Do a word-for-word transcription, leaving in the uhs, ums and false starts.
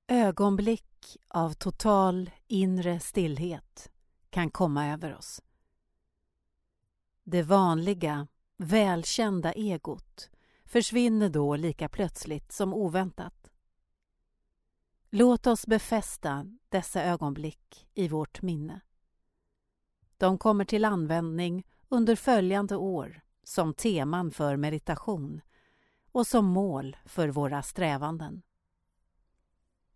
Ögonblick av total inre stillhet kan komma över oss. Det vanliga, välkända egot försvinner då lika plötsligt som oväntat. Låt oss befästa dessa ögonblick i vårt minne. De kommer till användning under följande år som teman för meditation och som mål för våra strävanden.